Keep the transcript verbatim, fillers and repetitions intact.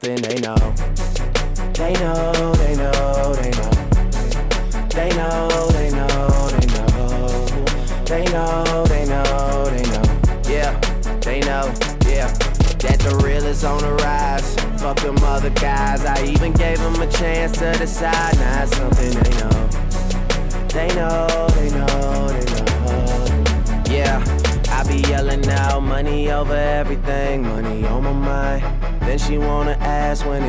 something they know. They know, they know, they know. They know, they know, they know. They know, they know, they know. Yeah, they know, yeah. That the real is on the rise. Fuck them other guys. I even gave them a chance to decide. Now it's something they know. They know, they know, they know. Yeah, I be yelling out money over everything. Money on my mind. Then she wanna ask when